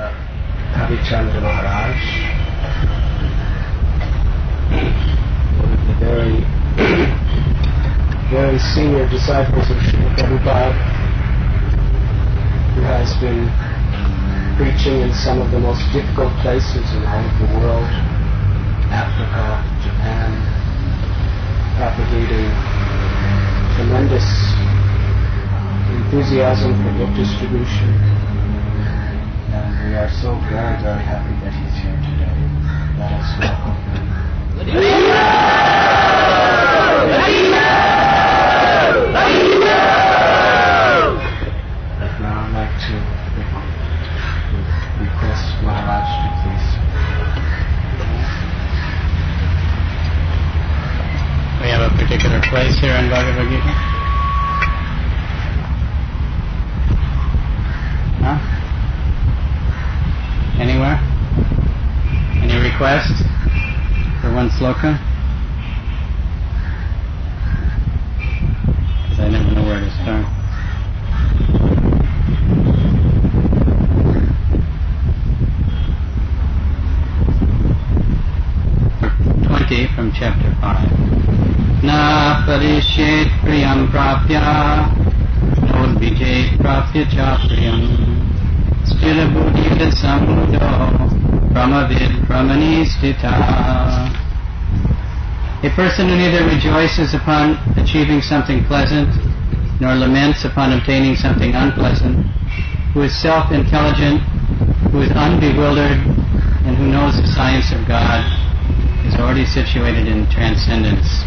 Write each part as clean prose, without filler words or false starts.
Kavi Chandra Maharaj, one of the very senior disciples of Srila Prabhupada, who has been preaching in some of the most difficult places in all of the world, Africa, Japan, propagating tremendous enthusiasm for book distribution. And we are so very, very happy that he's here today. Let us welcome him. I'd now like to request Maharaj to please. We have a particular place here in Bhagavad Gita? Huh? Anywhere? Any request for one sloka? Because I never know where to start. From chapter 5. Na parishet priyam prapya nodvijet prapya cha priyam stira buddhita samudo brahmavid brahmanistita. A person who neither rejoices upon achieving something pleasant nor laments upon obtaining something unpleasant, who is self-intelligent, who is unbewildered, and who knows the science of God, is already situated in transcendence.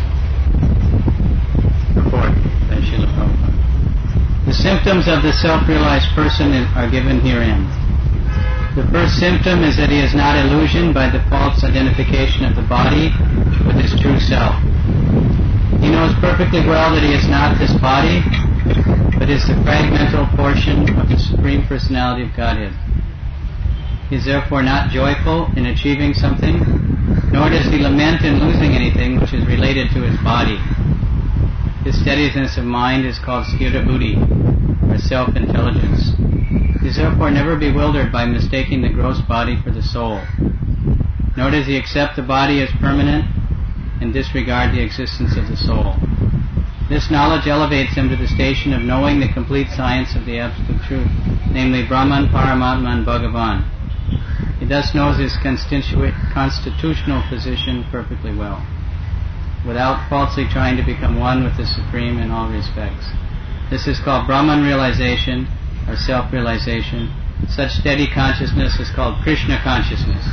Report by Srila Prabhupada. The symptoms of the self-realized person are given herein. The first symptom is that he is not illusioned by the false identification of the body with his true self. He knows perfectly well that he is not this body, but is the fragmental portion of the Supreme Personality of Godhead. He is therefore not joyful in achieving something, nor does he lament in losing anything which is related to his body. His steadiness of mind is called sthira buddhi, or self-intelligence. He is therefore never bewildered by mistaking the gross body for the soul. Nor does he accept the body as permanent and disregard the existence of the soul. This knowledge elevates him to the station of knowing the complete science of the Absolute Truth, namely Brahman, Paramatma, and Bhagavan. He thus knows his constitutional position perfectly well, without falsely trying to become one with the Supreme in all respects. This is called Brahman realization, or self-realization. Such steady consciousness is called Krishna consciousness.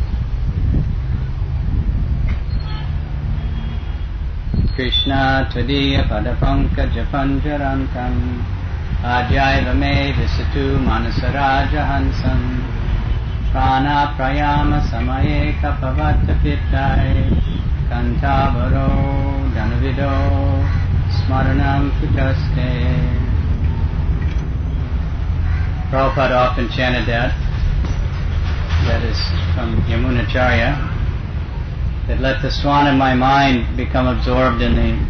Krishna tvadiya padapankaja panjarantam ajayva me visitu manasaraja hansam prana prayama samaye kapavata pittai kantabaro dhanavido smaranam kutaste. Prabhupada often chanted that is from Yamunacharya, that let the swan in my mind become absorbed in the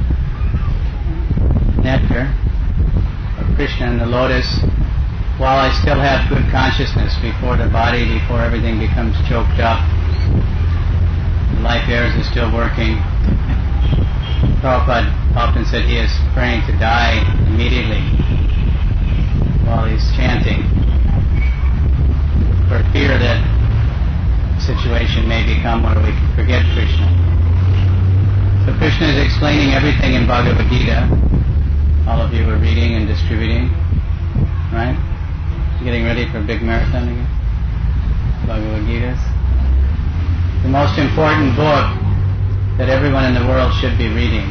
nectar of Krishna and the lotus, while I still have good consciousness before the body, before everything becomes choked up, the life airs is still working. Prabhupada often said he is praying to die immediately while he's chanting, for fear that the situation may become where we can forget Krishna. So Krishna is explaining everything in Bhagavad Gita. All of you are reading and distributing, right? Getting ready for a big marathon again? Bhagavad Gita. The most important book that everyone in the world should be reading.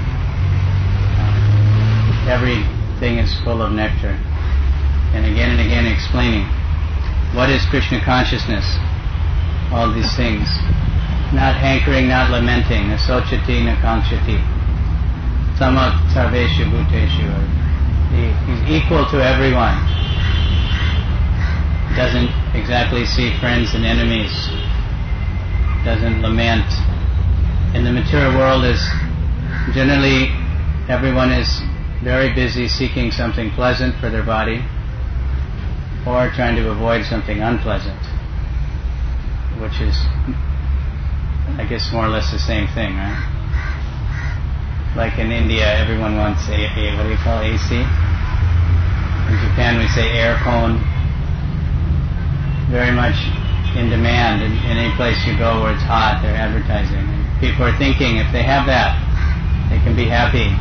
Everything is full of nectar. And again explaining what is Krishna consciousness. All these things. Not hankering, not lamenting. Asochati, na kankshati. Samat sarveshu bhuteshu. He's equal to everyone. Doesn't exactly see friends and enemies. Doesn't lament. In the material world, is generally everyone is very busy seeking something pleasant for their body. or trying to avoid something unpleasant, which is, I guess, more or less the same thing, right? Like in India, everyone wants what do you call AC? In Japan, we say air con. Very much in demand in any place you go where it's hot, they're advertising. And people are thinking if they have that, they can be happy.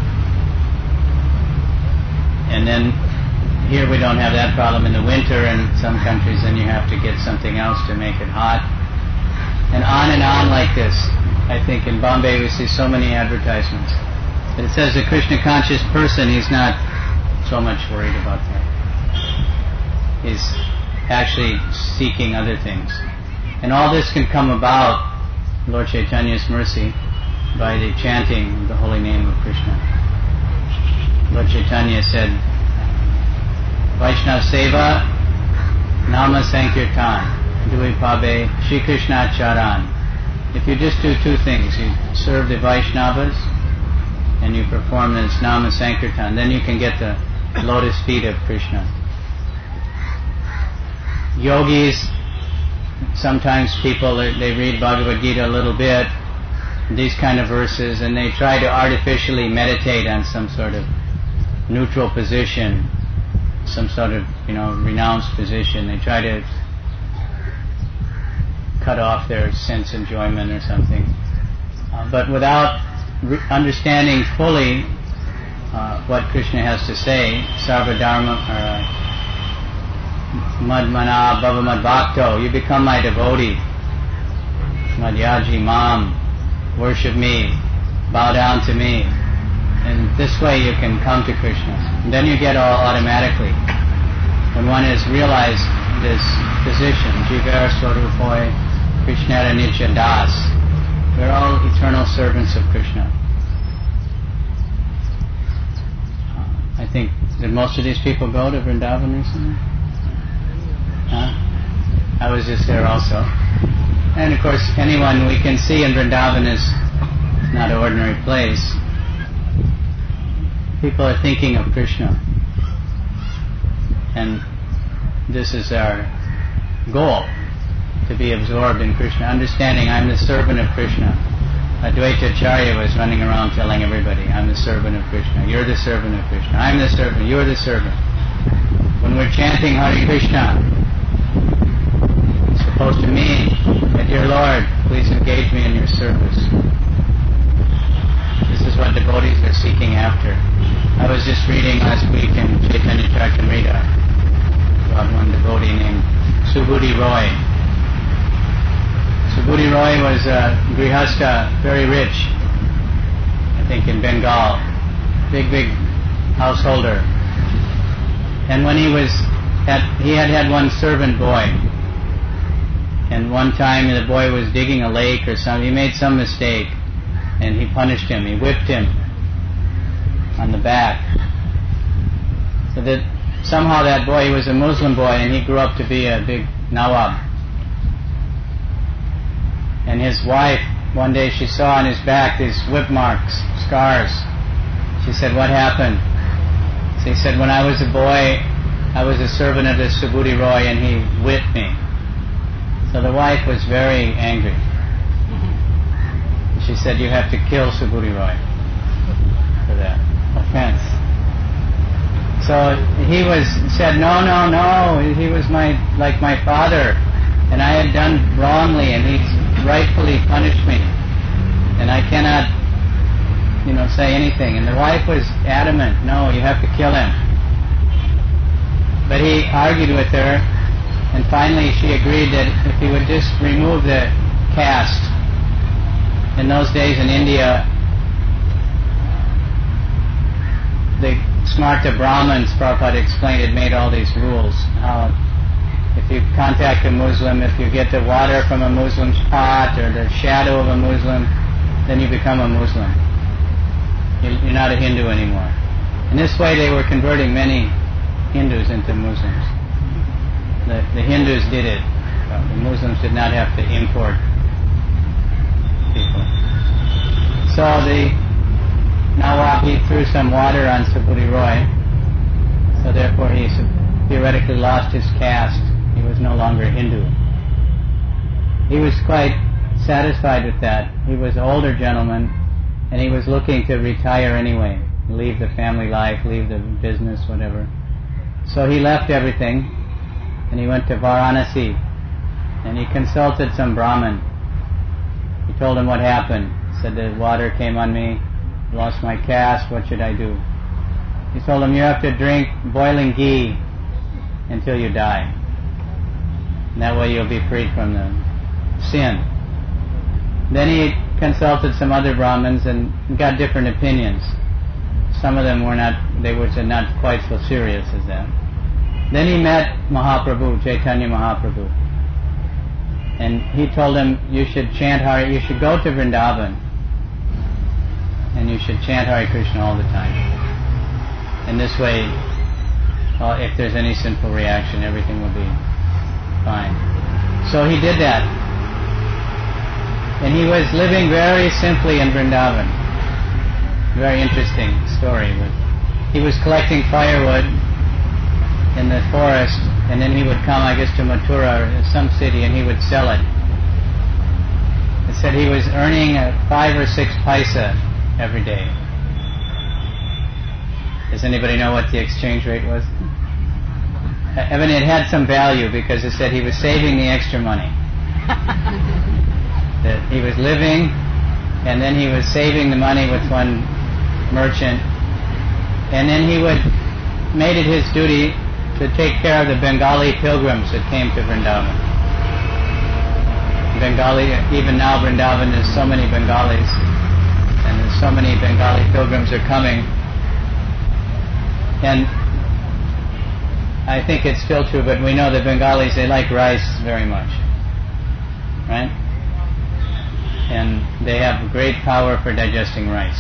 And then here we don't have that problem in the winter. In some countries, then you have to get something else to make it hot. And on like this. I think in Bombay we see so many advertisements. But it says a Krishna conscious person, he's not so much worried about that. He's actually seeking other things. And all this can come about, Lord Chaitanya's mercy, by the chanting of the holy name of Krishna. Lord Chaitanya said, Vaishnav Seva Nama Sankirtan Dui Pabe Shri Krishna Charan. If you just do two things, you serve the Vaishnavas and you perform this Nama Sankirtan, then you can get the lotus feet of Krishna. Yogis, sometimes people, they read Bhagavad Gita a little bit, these kind of verses, and they try to artificially meditate on some sort of neutral position, some sort of, renounced position. They try to cut off their sense enjoyment or something. But without understanding fully what Krishna has to say, Sarva Dharma, Madmana Bhava Mad Bhakto, you become my devotee. Madhyaji Mam, worship me, bow down to me. And this way you can come to Krishna. And then you get all automatically. When one has realized this position, Jivar Swarupoi Krishnara Nitya Das, we're all eternal servants of Krishna. I think, did most of these people go to Vrindavan recently? Huh? I was just there also. And of course, anyone we can see in Vrindavan is not an ordinary place. People are thinking of Krishna. And this is our goal, to be absorbed in Krishna, understanding I'm the servant of Krishna. Advaita Acharya was running around telling everybody, I'm the servant of Krishna, you're the servant of Krishna, I'm the servant, you're the servant. When we're chanting Hare Krishna, it's supposed to mean that, dear Lord, please engage me in your service. This is what devotees are seeking after. I was just reading last week in Chaitanya Charitamrita about one devotee named Subhuti Roy. Subhuti Roy was a grihastha, very rich, I think in Bengal, big householder. And when he had one servant boy, and one time the boy was digging a lake or something, he made some mistake, and he punished him, he whipped him on the back. So that somehow that boy, he was a Muslim boy, and he grew up to be a big Nawab. And his wife, one day she saw on his back these whip marks, scars. She said, what happened? So he said, when I was a boy, I was a servant of this Subhuti Roy and he whipped me. So the wife was very angry. She said, you have to kill Subhuti Roy for that offense. So he said, no, he was like my father, and I had done wrongly, and he rightfully punished me, and I cannot, say anything. And the wife was adamant, no, you have to kill him. But he argued with her, and finally she agreed that if he would just remove the caste. In those days in India, the Smarta Brahmins, Prabhupada explained, had made all these rules. How if you contact a Muslim, if you get the water from a Muslim's pot or the shadow of a Muslim, then you become a Muslim. You're not a Hindu anymore. In this way they were converting many Hindus into Muslims. The Hindus did it. The Muslims did not have to import people. So the Nawab, he threw some water on Subhuti Roy, so therefore he theoretically lost his caste. He was no longer Hindu. He was quite satisfied with that. He was an older gentleman, and he was looking to retire anyway, leave the family life, leave the business, whatever. So he left everything, and he went to Varanasi, and he consulted some Brahmin. He told him what happened. He said, the water came on me, lost my caste, what should I do? He told him, you have to drink boiling ghee until you die. And that way you'll be freed from the sin. Then he consulted some other Brahmins and got different opinions. Some of them were not quite so serious as that. Then he met Mahaprabhu, Chaitanya Mahaprabhu. And he told him, you should chant Hare, you should go to Vrindavan, and you should chant Hare Krishna all the time. And this way, if there's any sinful reaction, everything will be fine. So he did that. And he was living very simply in Vrindavan. Very interesting story. He was collecting firewood in the forest, and then he would come, I guess, to Mathura or some city, and he would sell it. It said he was earning 5 or 6 paisa every day. Does anybody know what the exchange rate was? I mean, it had some value because it said he was saving the extra money. That he was living, and then he was saving the money with one merchant, and then he made it his duty to take care of the Bengali pilgrims that came to Vrindavan. Even now Vrindavan, there's so many Bengalis, and there's so many Bengali pilgrims are coming. And I think it's still true, but we know the Bengalis, they like rice very much, right? And they have great power for digesting rice.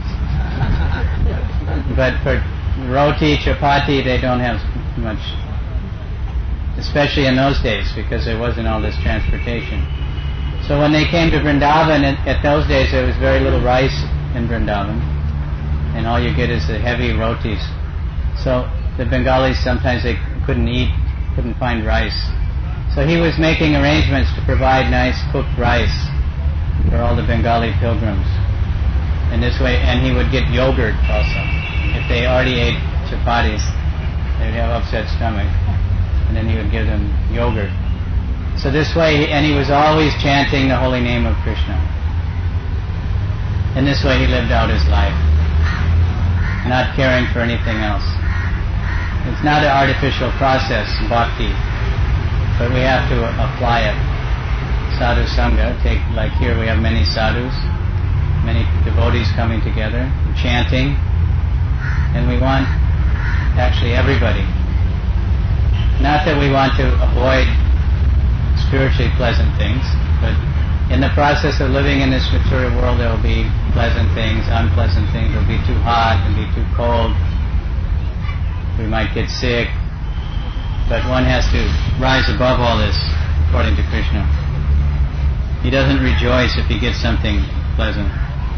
But for roti, chapati, they don't have much, especially in those days, because there wasn't all this transportation. So when they came to Vrindavan, at those days there was very little rice in Vrindavan, and all you get is the heavy rotis. So the Bengalis, sometimes they couldn't find rice. So he was making arrangements to provide nice cooked rice for all the Bengali pilgrims. And this way, and he would get yogurt also. If they already ate chapatis, they would have upset stomach, and then he would give them yogurt. So this way, and he was always chanting the holy name of Krishna. And this way he lived out his life, not caring for anything else. It's not an artificial process, bhakti, but we have to apply it. Sadhu Sangha, like here we have many sadhus, many devotees coming together, chanting, and we want actually everybody. Not that we want to avoid spiritually pleasant things, but in the process of living in this material world there will be pleasant things, unpleasant things, it will be too hot, it will be too cold, we might get sick, but one has to rise above all this according to Krishna. He doesn't rejoice if he gets something pleasant.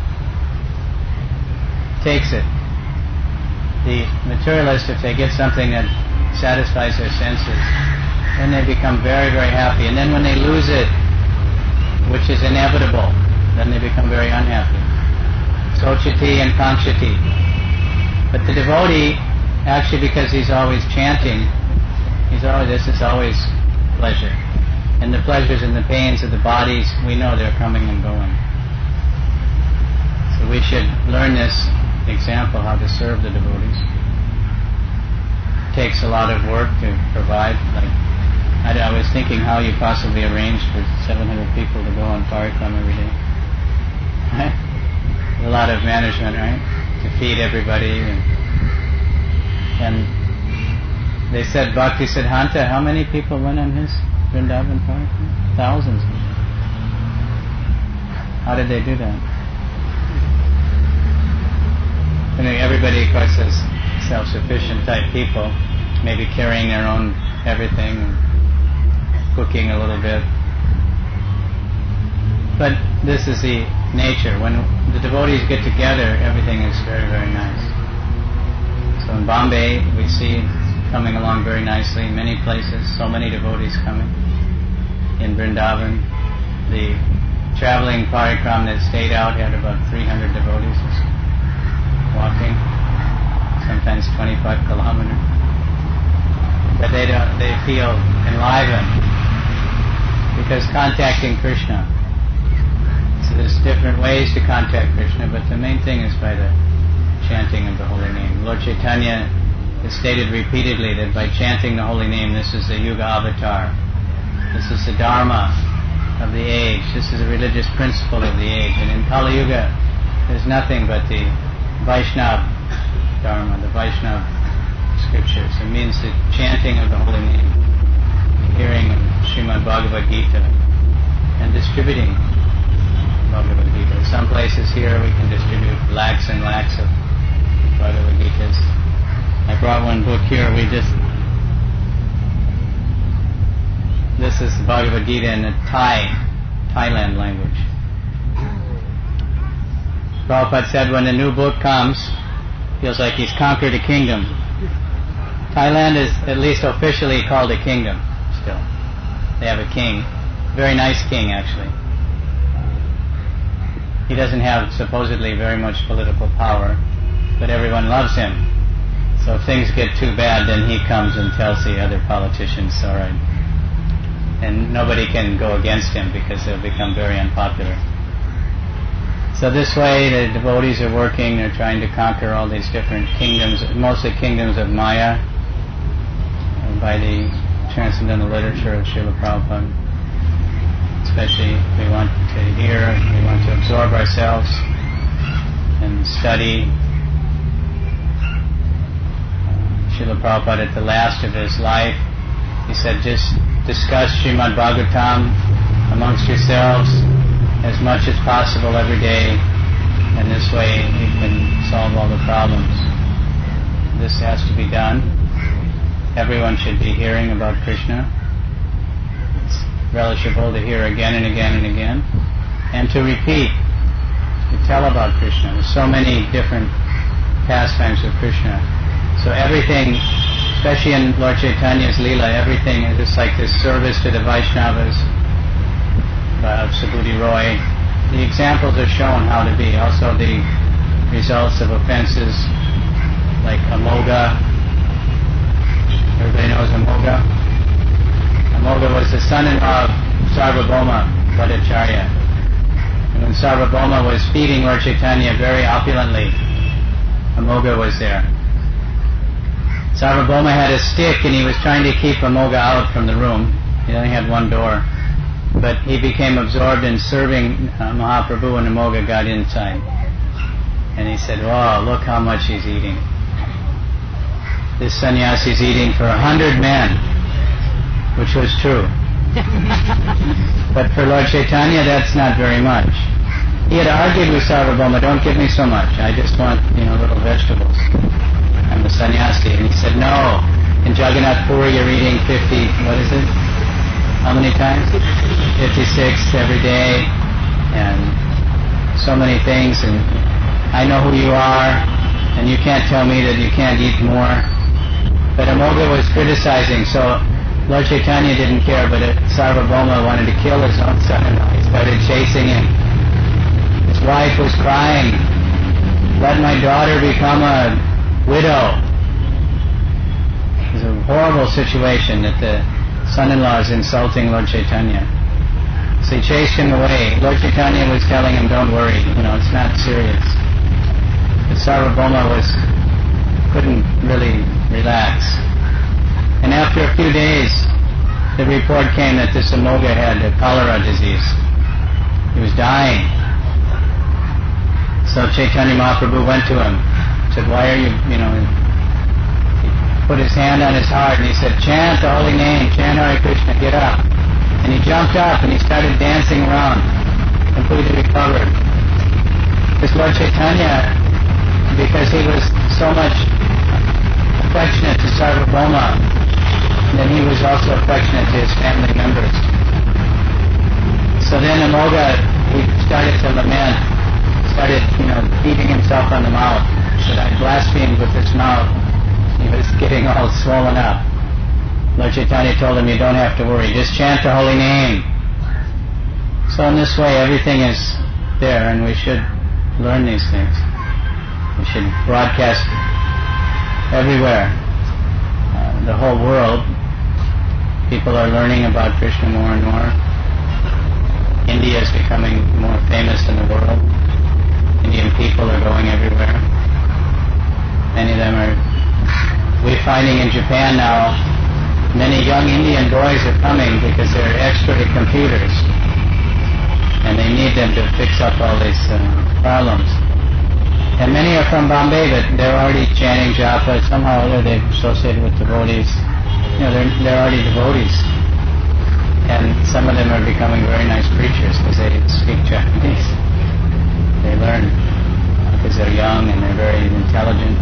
Takes it. The materialist, if they get something that satisfies their senses, then they become very, very happy. And then when they lose it, which is inevitable, then they become very unhappy. Sochiti and Kankshati. But the devotee, actually because he's always chanting, this is always pleasure. And the pleasures and the pains of the bodies, we know they're coming and going. So we should learn this example, how to serve the devotees. It takes a lot of work to provide. Like I was thinking how you possibly arrange for 700 people to go on parikram every day. Right? A lot of management, right? To feed everybody. And they said, Bhakti Siddhanta, how many people went on his Vrindavan parikram? Thousands. How did they do that? I mean, everybody, of course, is self-sufficient type people, maybe carrying their own everything, and cooking a little bit. But this is the nature. When the devotees get together, everything is very, very nice. So in Bombay, we see coming along very nicely. Many places, so many devotees coming. In Vrindavan, the traveling parikram that stayed out had about 300 devotees walking, sometimes 25 kilometers. But they feel enlivened because contacting Krishna. So there's different ways to contact Krishna, but the main thing is by the chanting of the holy name. Lord Chaitanya has stated repeatedly that by chanting the holy name, this is the Yuga Avatar. This is the Dharma of the age. This is a religious principle of the age. And in Kali Yuga, there's nothing but the Vaishnava Dharma, the Vaishnava scriptures. It means the chanting of the holy name, the hearing of Srimad Bhagavad Gita, and distributing Bhagavad Gita. Some places here we can distribute lakhs and lakhs of Bhagavad Gitas. I brought one book here. This is the Bhagavad Gita in the Thailand language. Prabhupada said when a new book comes, feels like he's conquered a kingdom. Thailand is at least officially called a kingdom still. They have a king. Very nice king, actually. He doesn't have supposedly very much political power, but everyone loves him. So if things get too bad, then he comes and tells the other politicians, all right. And nobody can go against him because they'll become very unpopular. So this way the devotees are working, they're trying to conquer all these different kingdoms, mostly kingdoms of Maya, by the transcendental literature of Srila Prabhupada. Especially we want to hear, we want to absorb ourselves and study. Srila Prabhupada at the last of his life, he said, just discuss Srimad Bhagavatam amongst yourselves as much as possible every day, and this way you can solve all the problems. This has to be done. Everyone should be hearing about Krishna. It's relishable to hear again and again and again, and to repeat, to tell about Krishna. There's so many different pastimes of Krishna. So everything, especially in Lord Chaitanya's Leela, everything is just like this service to the Vaishnavas of Subhuti Roy. The examples are shown how to be. Also the results of offenses like Amoga. Everybody knows Amoga? Amoga was the son-in-law of Sarvabhauma Bhattacharya. And when Sarvabhauma was feeding Lord Chaitanya very opulently, Amoga was there. Sarvabhauma had a stick and he was trying to keep Amoga out from the room. He only had one door. But he became absorbed in serving Mahaprabhu, and Amoga got inside. And he said, "Wow, look how much he's eating. This sannyasi is eating for 100 men," which was true. But for Lord Chaitanya, that's not very much. He had argued with Sarvabhauma, "Don't give me so much. I just want, little vegetables. I'm a sannyasi." And he said, "No. In Jagannath Puri, you're eating 50. What is it? How many times? 56 every day, and so many things. And I know who you are, and you can't tell me that you can't eat more." But Amoga was criticizing, so Lord Chaitanya didn't care, but Sarvabhauma wanted to kill his own son-in-law. He started chasing him. His wife was crying, "Let my daughter become a widow." It was a horrible situation that the son-in-law is insulting Lord Chaitanya. So he chased him away. Lord Chaitanya was telling him, "Don't worry, it's not serious." But Sarvabhauma couldn't really relax. And after a few days, the report came that this Amoga had a cholera disease. He was dying. So Chaitanya Mahaprabhu went to him, said, "Why are you, He put his hand on his heart and he said, "Chant the holy name, chant Hare Krishna, get up." And he jumped up and he started dancing around, completely recovered. Because Lord Chaitanya, because he was so much affectionate to Sarvabhauma, then he was also affectionate to his family members. So then Amoga, he started to lament, started, beating himself on the mouth. He said, "I blasphemed with this mouth. He was getting all swollen up. Lord Chaitanya told him, you don't have to worry, just chant the holy name. So in this way everything is there, and we should learn these things. We should broadcast everywhere. The whole world, people are learning about Krishna more and more. India is becoming more famous in the world. Indian people are going everywhere. Many of them are... We're finding in Japan now, many young Indian boys are coming because they're expert at computers. And they need them to fix up all these problems. And many are from Bombay, but they're already chanting japa. Somehow or other they're associated with devotees. You know, they're already devotees. And some of them are becoming very nice preachers because they speak Japanese. They learn because they're young and they're very intelligent.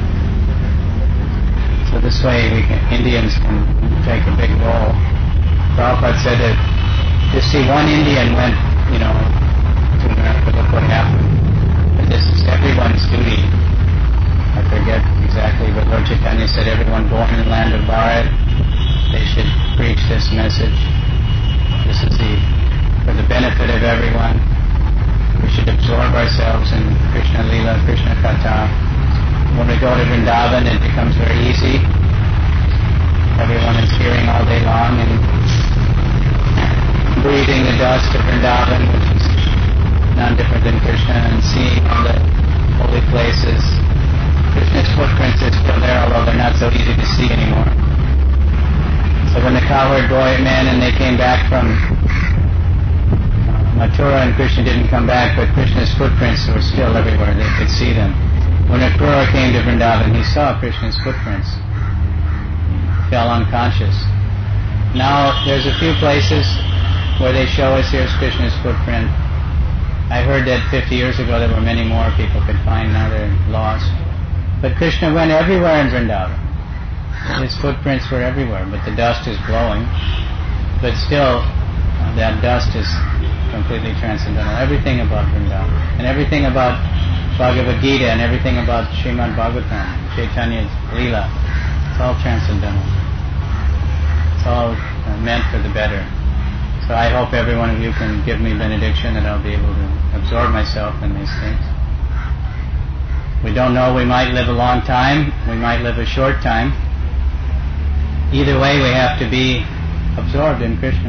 So this way Indians can take a big role. Prabhupada said that to see one Indian went, to America, look what happened. But this is everyone's duty. I forget exactly, but Lord Chaitanya said everyone born in the land of Bharat, they should preach this message. This is for the benefit of everyone. We should absorb ourselves in Krishna Lila, Krishna Katha. When we go to Vrindavan, it becomes very easy. Everyone is hearing all day long and breathing the dust of Vrindavan, which is none different than Krishna, and seeing all the holy places. Krishna's footprints are still there, although they're not so easy to see anymore. So when the cowherd boy man and they came back from Mathura, and Krishna didn't come back, but Krishna's footprints were still everywhere. They could see them. When Akrura came to Vrindavan, he saw Krishna's footprints. He fell unconscious. Now there's a few places where they show us here's Krishna's footprint. I heard that 50 years ago there were many more people could find. Now they're lost. But Krishna went everywhere in Vrindavan. His footprints were everywhere, but the dust is blowing. But still, that dust is completely transcendental. Everything about Vrindavan, and everything about Bhagavad Gita, and everything about Srimad Bhagavatam, Chaitanya's Leela, it's all transcendental. It's all meant for the better. So I hope every one of you can give me benediction that I'll be able to absorb myself in these things. We don't know, we might live a long time, we might live a short time. Either way, we have to be absorbed in Krishna.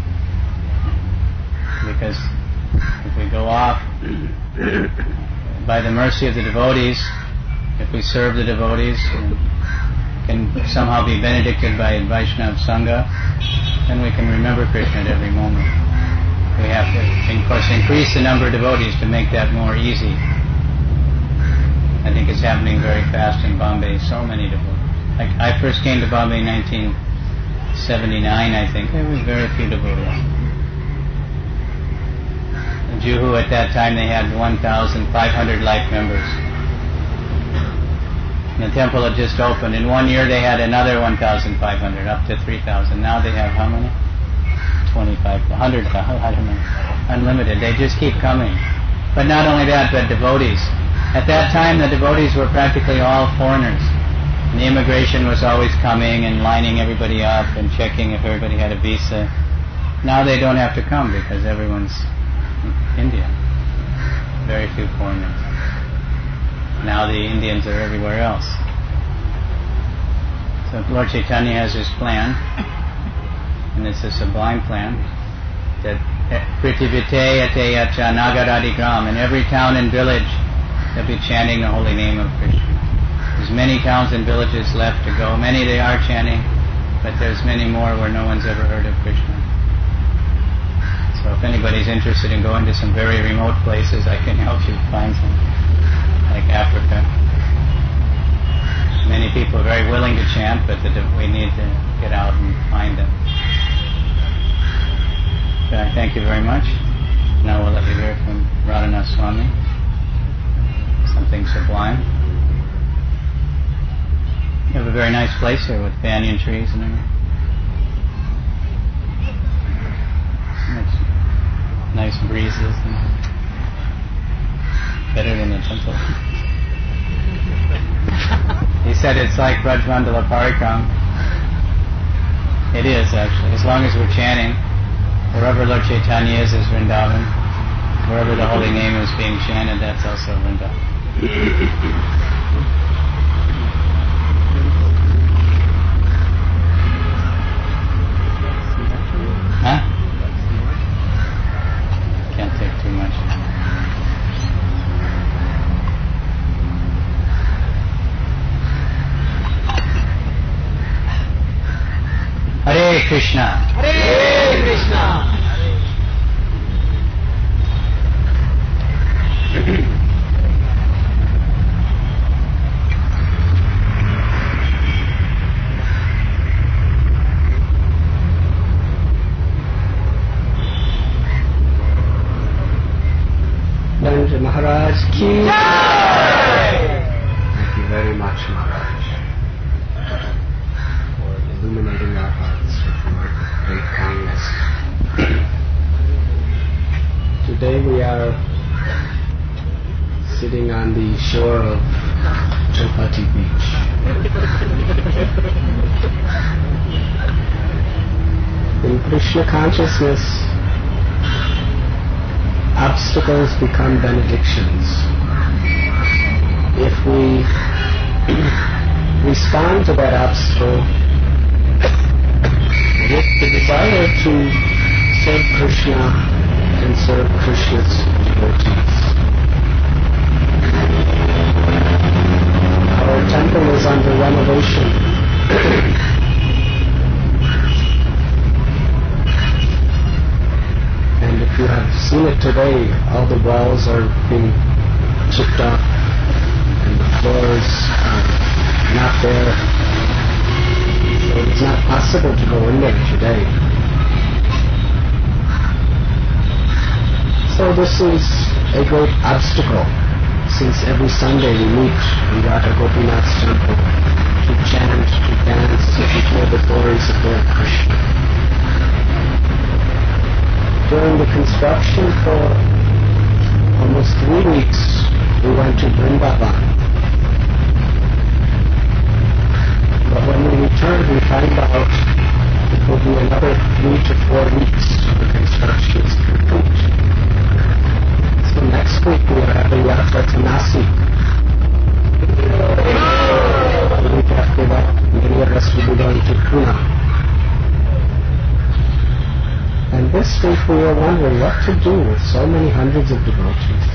Because if we go off by the mercy of the devotees, if we serve the devotees and can somehow be benedicted by Vaishnava Sangha, then we can remember Krishna at every moment. We have to, of course, increase the number of devotees to make that more easy. I think it's happening very fast in Bombay, so many devotees. Like I first came to Bombay in 1979, I think. There were very few devotees. In Juhu at that time they had 1,500 life members. And the temple had just opened. In 1 year they had another 1,500, up to 3,000. Now they have how many? 25, 100, I don't know. Unlimited. They just keep coming. But not only that, but devotees. At that time the devotees were practically all foreigners. And the immigration was always coming and lining everybody up and checking if everybody had a visa. Now they don't have to come because everyone's Indian. Very few foreigners. Now the Indians are everywhere else. So Lord Chaitanya has his plan, and it's a sublime plan, that Prithivite Ateyacha Nagaradi Gram, in every town and village they'll be chanting the holy name of Krishna. There's many towns and villages left to go. Many they are chanting, but there's many more where no one's ever heard of Krishna. So if anybody's interested in going to some very remote places, I can help you find some, like Africa. Many people are very willing to chant, but we need to get out and find them. So I thank you very much. Now we'll let you hear from Radhanath Swami. Something sublime. You have a very nice place here with banyan trees and everything. Nice breezes. And better than the temple. He said it's like Rajmandala Parikram. It is actually, as long as we're chanting. Wherever Lord Chaitanya is Vrindavan. Wherever the holy name is being chanted, that's also Vrindavan. Huh? Can't take too much. Hare Krishna. Hare Krishna. Nand Maharaj ki Jai. Thank you very much, Maharaj, for illuminating our hearts with your great kindness. Today we are sitting on the shore of Chowpatty Beach. In Krishna consciousness, obstacles become benedictions. If we respond to that obstacle with the desire to serve Krishna and serve Krishna's devotees. Our temple is under renovation. And if you have seen it today, all the walls are being chipped off and the floors are not there. So it's not possible to go in there today. So this is a great obstacle, since every Sunday we meet in Radha Gopinath's temple to chant, to dance, to declare the glories of Lord Krishna. During the construction for almost 3 weeks, we went to Vrindavan. But when we returned, we found out it will be another 3 to 4 weeks till the construction is complete. So next week we are having Yatra to Nasik. The week after that, many of us will be going to Pune. And this week we were wondering what to do with so many hundreds of devotees.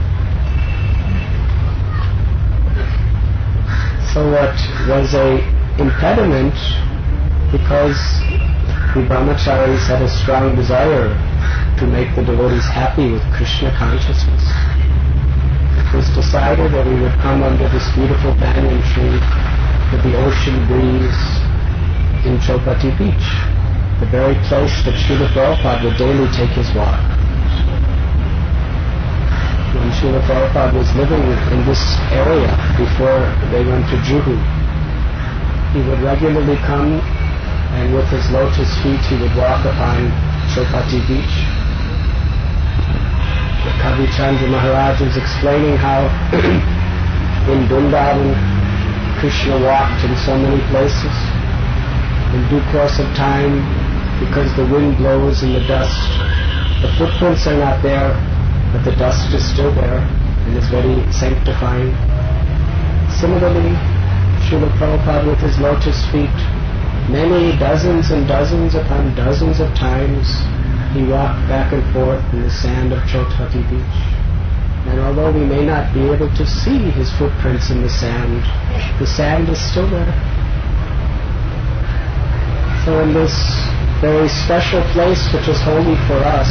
So what was a impediment, because the brahmacharis had a strong desire to make the devotees happy with Krishna consciousness, it was decided that we would come under this beautiful banyan tree with the ocean breeze in Chowpatty Beach, the very place that Srila Prabhupada would daily take his walk. When Srila Prabhupada was living in this area before they went to Juhu, he would regularly come and with his lotus feet he would walk upon Chowpatty Beach. The Kavi Chandra Maharaj is explaining how in Vrindavan Krishna walked in so many places. In due course of time, because the wind blows in the dust, the footprints are not there, but the dust is still there and is very sanctifying. Similarly, Srila Prabhupada with his lotus feet, many dozens and dozens upon dozens of times, he walked back and forth in the sand of Chowpatty Beach. And although we may not be able to see his footprints in the sand is still there. So in this very special place which is holy for us,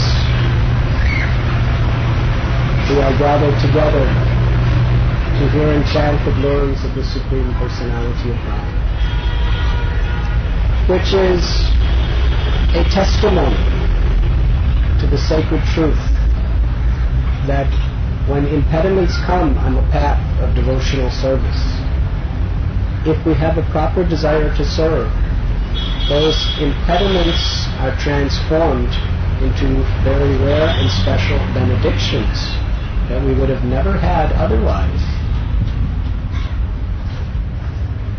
we are gathered together to hear and chant the glories of the Supreme Personality of God, which is a testimony to the sacred truth that when impediments come on the path of devotional service, if we have a proper desire to serve, those impediments are transformed into very rare and special benedictions that we would have never had otherwise.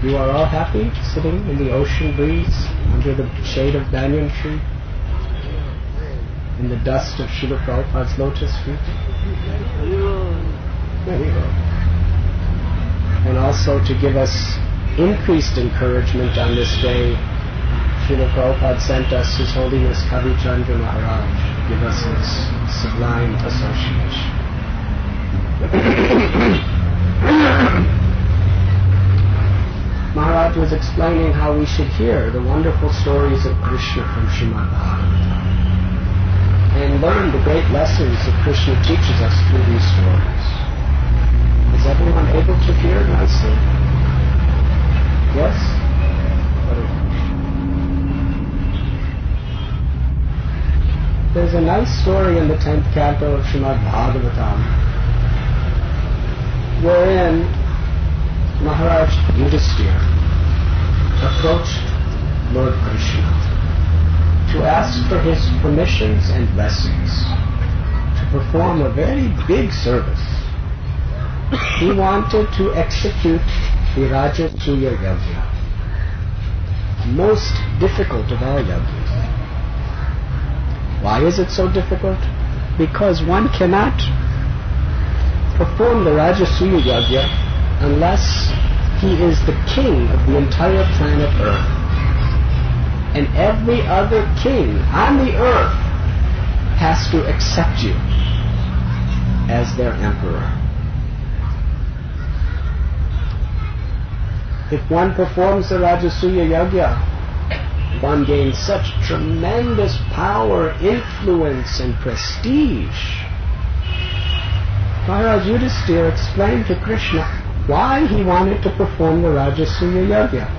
You are all happy sitting in the ocean breeze under the shade of banyan tree, in the dust of Srila Prabhupada's lotus feet. Very well. And also to give us increased encouragement on this day, Srila Prabhupada sent us His Holiness Kavi Chandra Maharaj to give us his sublime association. Maharaj was explaining how we should hear the wonderful stories of Krishna from Srimad Bhagavatam and learn the great lessons that Krishna teaches us through these stories. Is everyone able to hear nicely? Yes? There's a nice story in the 10th canto of Srimad Bhagavatam wherein Maharaj Yudhisthira approached Lord Krishna to ask for his permissions and blessings to perform a very big service. He wanted to execute the Rajasuya Yajna, most difficult of all yajnas. Why is it so difficult? Because one cannot perform the Rajasuya Yajna unless he is the king of the entire planet Earth. And every other king on the earth has to accept you as their emperor. If one performs the Rajasuya Yajna, one gains such tremendous power, influence, and prestige. Maharaj Yudhisthira explained to Krishna why he wanted to perform the Rajasuya Yajna.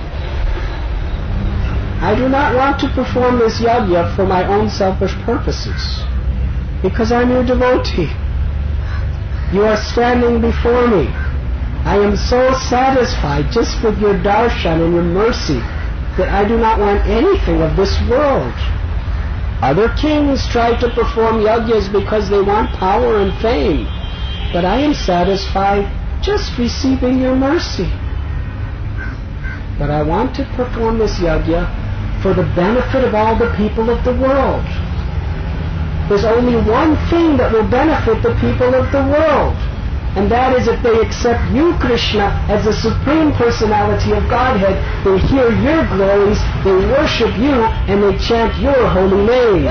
I do not want to perform this yajna for my own selfish purposes, because I'm your devotee. You are standing before me. I am so satisfied just with your darshan and your mercy that I do not want anything of this world. Other kings try to perform yajnas because they want power and fame, but I am satisfied just receiving your mercy. But I want to perform this yajna for the benefit of all the people of the world. There's only one thing that will benefit the people of the world, and that is if they accept you, Krishna, as the Supreme Personality of Godhead. They hear your glories, they worship you, and they chant your holy name.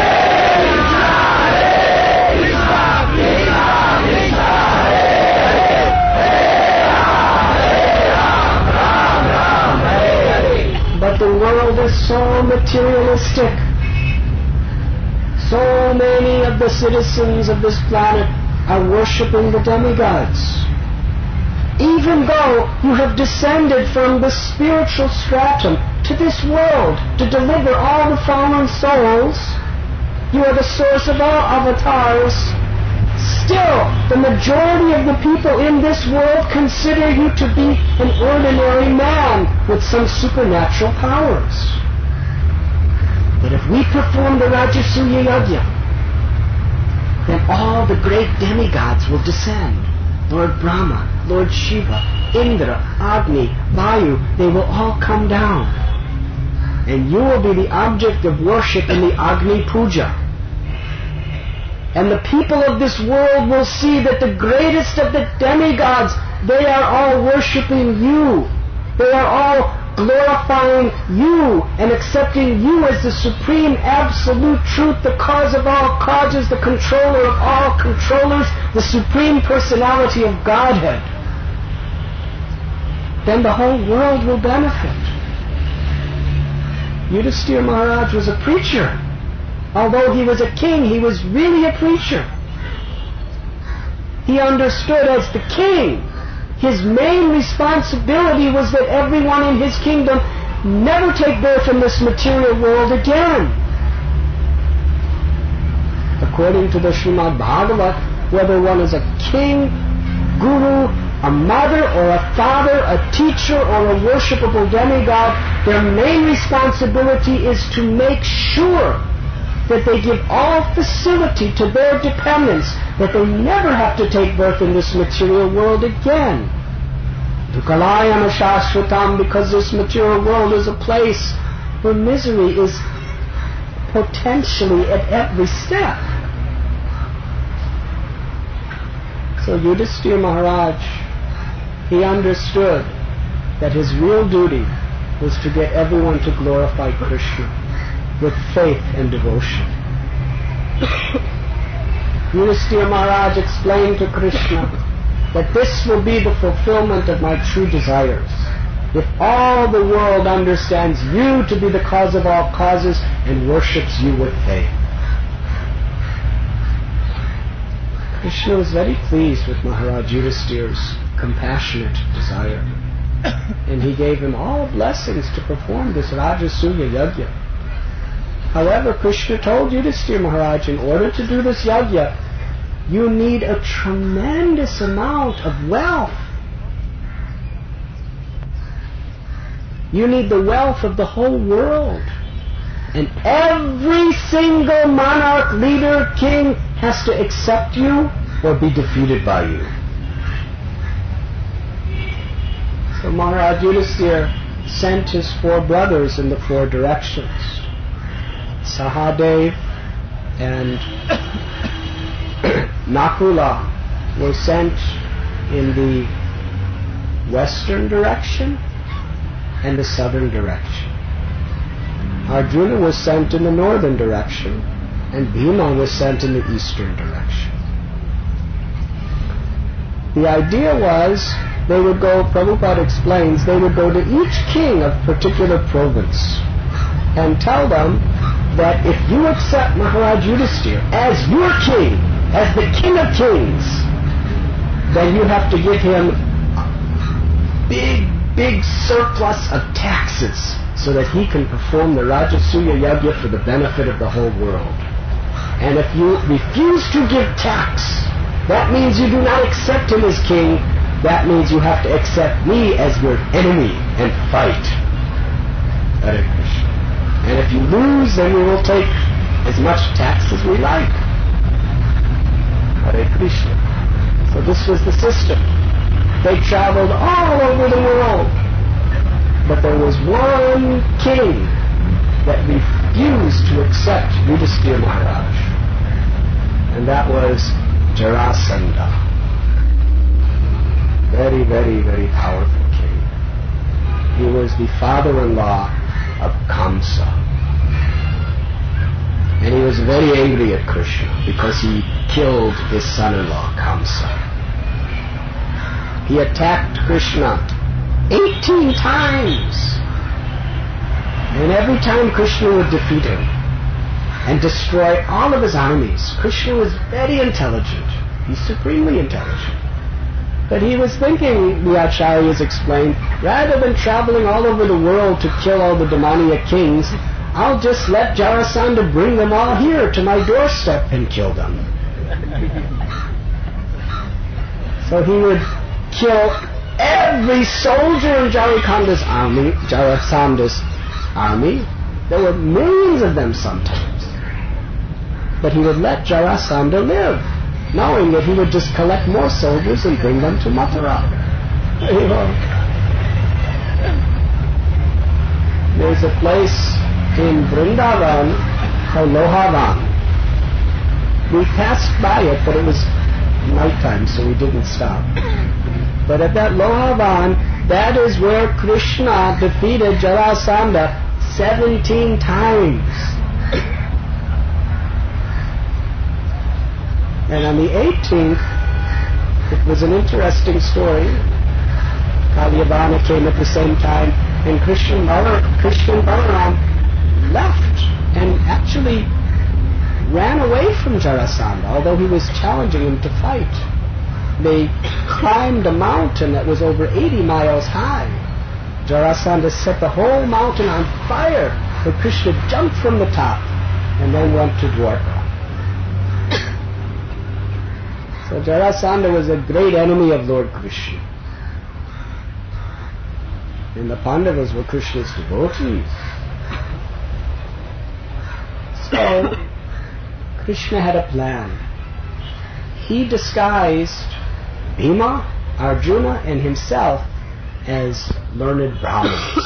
But the world is so materialistic. So many of the citizens of this planet are worshipping the demigods. Even though you have descended from the spiritual stratum to this world to deliver all the fallen souls, you are the source of all avatars. Still, the majority of the people in this world consider you to be an ordinary man with some supernatural powers. But if we perform the Rajasuya Yajna, then all the great demigods will descend. Lord Brahma, Lord Shiva, Indra, Agni, Vayu, they will all come down. And you will be the object of worship in the Agni Puja. And the people of this world will see that the greatest of the demigods, they are all worshipping you. They are all glorifying you and accepting you as the supreme absolute truth, the cause of all causes, the controller of all controllers, the supreme personality of Godhead. Then the whole world will benefit. Yudhisthira Maharaj was a preacher. Although he was a king, he was really a preacher. He understood as the king, his main responsibility was that everyone in his kingdom never take birth in this material world again. According to the Srimad Bhagavat, whether one is a king, guru, a mother or a father, a teacher or a worshipable demigod, their main responsibility is to make sure that they give all facility to their dependents, that they never have to take birth in this material world again. Dukalayana Shashvatam, because this material world is a place where misery is potentially at every step. So Yudhisthira Maharaj, he understood that his real duty was to get everyone to glorify Krishna with faith and devotion. Yudhisthira Maharaj explained to Krishna that this will be the fulfillment of my true desires. If all the world understands you to be the cause of all causes and worships you with faith. Krishna was very pleased with Maharaj Yudhisthira's compassionate desire. And he gave him all blessings to perform this Rajasuya Yajna. However, Krishna told Yudhisthira Maharaj, in order to do this yajna, you need a tremendous amount of wealth. You need the wealth of the whole world. And every single monarch, leader, king has to accept you or be defeated by you. So Maharaj Yudhisthira sent his 4 brothers in the 4 directions. Sahadev and Nakula were sent in the western direction and the southern direction. Arjuna was sent in the northern direction, and Bhima was sent in the eastern direction. The idea was they would go, Prabhupada explains, they would go to each king of particular province and tell them that if you accept Maharaj Yudhisthira as your king, as the king of kings, then you have to give him big surplus of taxes so that he can perform the Rajasuya Yajna for the benefit of the whole world. And if you refuse to give tax, that means you do not accept him as king. That means you have to accept me as your enemy and fight. Hare Krishna. And if you lose, then we will take as much tax as we like. Hare Krishna. So this was the system. They traveled all over the world. But there was one king that refused to accept Yudhisthira Maharaj. And that was Jarasandha. Very, very, very powerful king. He was the father-in-law of Kamsa. And he was very angry at Krishna because he killed his son-in-law, Kamsa. He attacked Krishna 18 times. And every time Krishna would defeat him and destroy all of his armies. Krishna was very intelligent. He's supremely intelligent. But he was thinking, the Acharyas explained, rather than traveling all over the world to kill all the demoniac kings, I'll just let Jarasandha bring them all here to my doorstep and kill them. So he would kill every soldier in Jarasandha's army. There were millions of them sometimes. But he would let Jarasandha live, knowing that he would just collect more soldiers and bring them to Mathura. There's a place in Vrindavan called Lohavan. We passed by it, but it was nighttime, so we didn't stop. But at that Lohavan, that is where Krishna defeated Jarasandha 17 times. And on the 18th, it was an interesting story. Kalyavana came at the same time, and Krishna and Balaram left and actually ran away from Jarasandha, although he was challenging him to fight. They climbed a mountain that was over 80 miles high. Jarasandha set the whole mountain on fire, but Krishna jumped from the top and then went to Dwarka. So Jarasandha was a great enemy of Lord Krishna. And the Pandavas were Krishna's devotees. So Krishna had a plan. He disguised Bhima, Arjuna, and himself as learned Brahmins.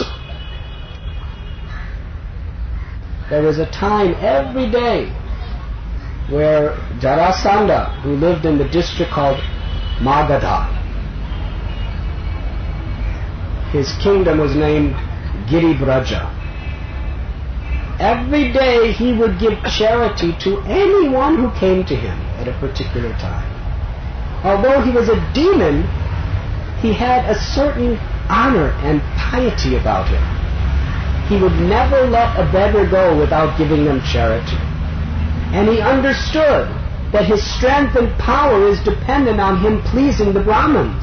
There was a time every day where Jarasandha, who lived in the district called Magadha, his kingdom was named Giribraja. Every day he would give charity to anyone who came to him at a particular time. Although he was a demon, he had a certain honor and piety about him. He would never let a beggar go without giving them charity. And he understood that his strength and power is dependent on him pleasing the Brahmins.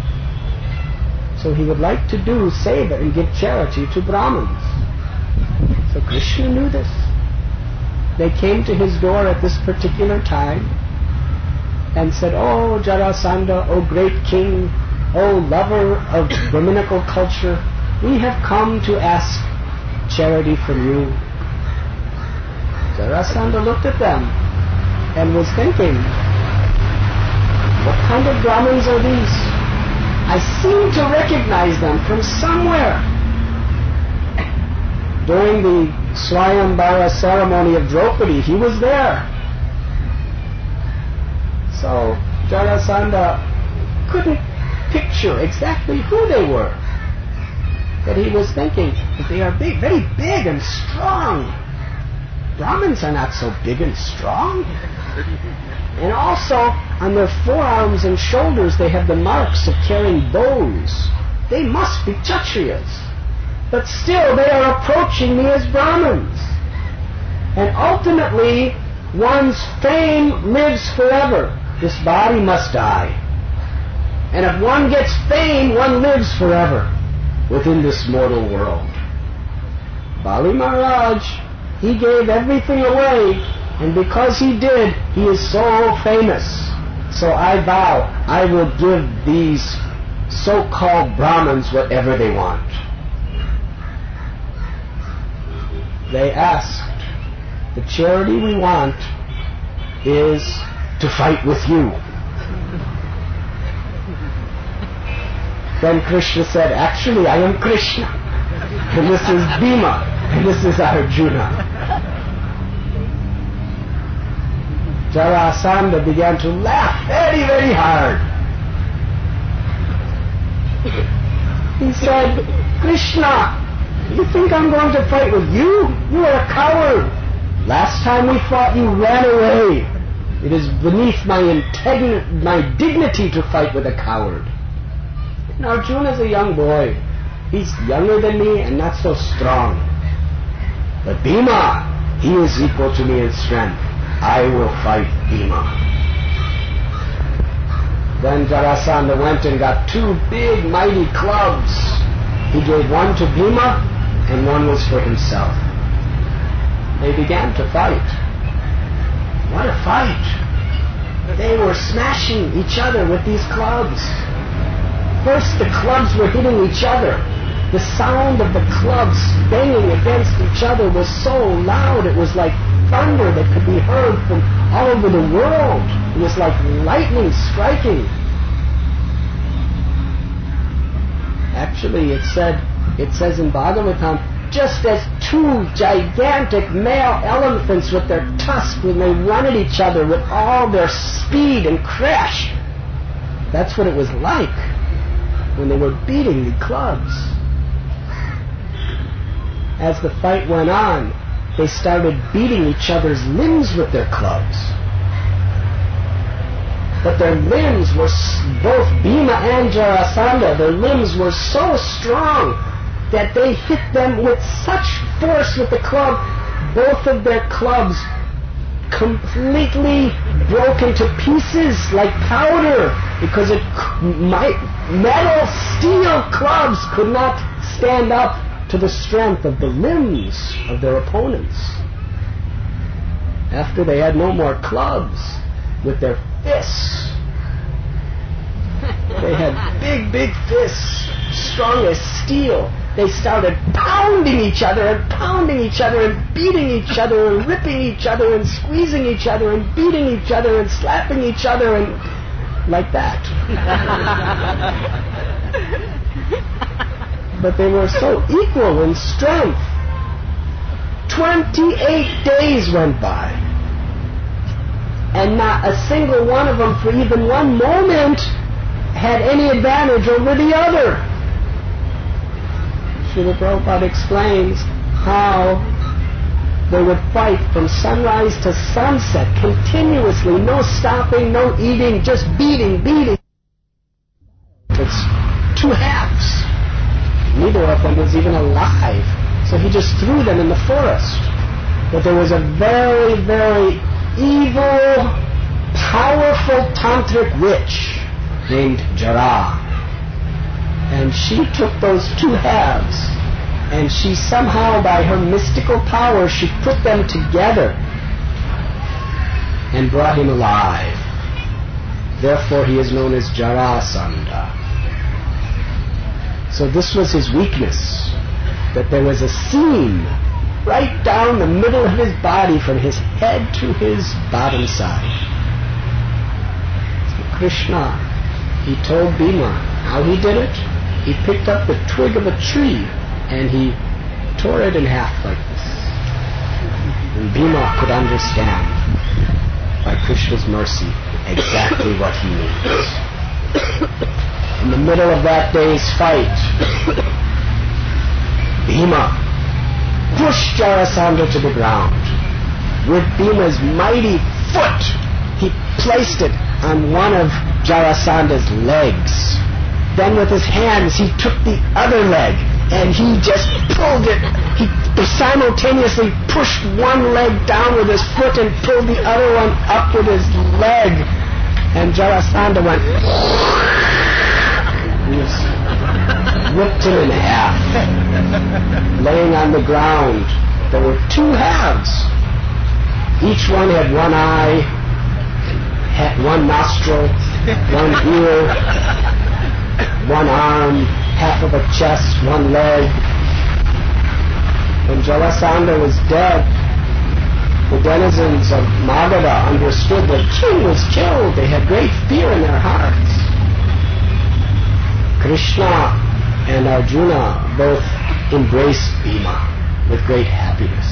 So he would like to do seva and give charity to Brahmins. So Krishna knew this. They came to his door at this particular time and said, "Oh Jarasandha, oh great king, oh lover of Brahminical culture, we have come to ask charity from you." Jarasandha looked at them and was thinking, what kind of Brahmins are these? I seem to recognize them from somewhere. During the Swayambara ceremony of Draupadi, he was there. So Jarasandha couldn't picture exactly who they were. But he was thinking that they are big, very big and strong. Brahmins are not so big and strong. And also, on their forearms and shoulders, they have the marks of carrying bows. They must be Kshatriyas. But still, they are approaching me as Brahmins. And ultimately, one's fame lives forever. This body must die. And if one gets fame, one lives forever within this mortal world. Bali Maharaj, he gave everything away, and because he did, he is so famous. So I vow I will give these so-called Brahmins whatever they want. They asked, the charity we want is to fight with you. Then Krishna said, actually I am Krishna, and this is Bhima, and this is Arjuna. Jarasandha began to laugh very, very hard. He said, Krishna, you think I'm going to fight with you? You are a coward. Last time we fought, you ran away. It is beneath my dignity to fight with a coward. And Arjuna is a young boy. He's younger than me and not so strong. But Bhima, he is equal to me in strength. I will fight Bhima. Then Jarasandha went and got two big mighty clubs. He gave one to Bhima and one was for himself. They began to fight. What a fight! They were smashing each other with these clubs. First the clubs were hitting each other. The sound of the clubs banging against each other was so loud it was like thunder that could be heard from all over the world. It was like lightning striking. Actually, it says in Bhagavatam, just as two gigantic male elephants with their tusks, when they run at each other with all their speed and crash, that's what it was like when they were beating the clubs. As the fight went on, they started beating each other's limbs with their clubs. But their limbs were, both Bhima and Jarasandha, their limbs were so strong that they hit them with such force with the club, both of their clubs completely broke into pieces like powder, because metal, steel clubs could not stand up to the strength of the limbs of their opponents. After they had no more clubs, with their fists, they had big, big fists, strong as steel. They started pounding each other and pounding each other and beating each other and ripping each other and squeezing each other and beating each other and slapping each other and like that. but they were so equal in strength. 28 days went by, and not a single one of them for even one moment had any advantage over the other. Srila Prabhupada explains how they would fight from sunrise to sunset continuously, no stopping, no eating, just beating. It's two halves. Neither of them was even alive, so he just threw them in the forest. But there was a very, very evil, powerful tantric witch named Jara, and she took those two halves, and she somehow, by her mystical power, she put them together and brought him alive. Therefore he is known as Jarasandha. So this was his weakness, that there was a seam right down the middle of his body from his head to his bottom side. So Krishna, he told Bhima how he did it. He picked up the twig of a tree and he tore it in half like this. And Bhima could understand, by Krishna's mercy, exactly what he means. In the middle of that day's fight, Bhima pushed Jarasandha to the ground. With Bhima's mighty foot, he placed it on one of Jarasandha's legs. Then with his hands, he took the other leg, and he just pulled it. He simultaneously pushed one leg down with his foot and pulled the other one up with his leg. And Jarasandha went... He was ripped him in half. Laying on the ground, there were two halves. Each one had one eye, had one nostril, one ear, one arm, half of a chest, one leg. When Jarasandha was dead, the denizens of Magadha understood the king was killed. They had great fear in their hearts. Krishna and Arjuna both embraced Bhima with great happiness.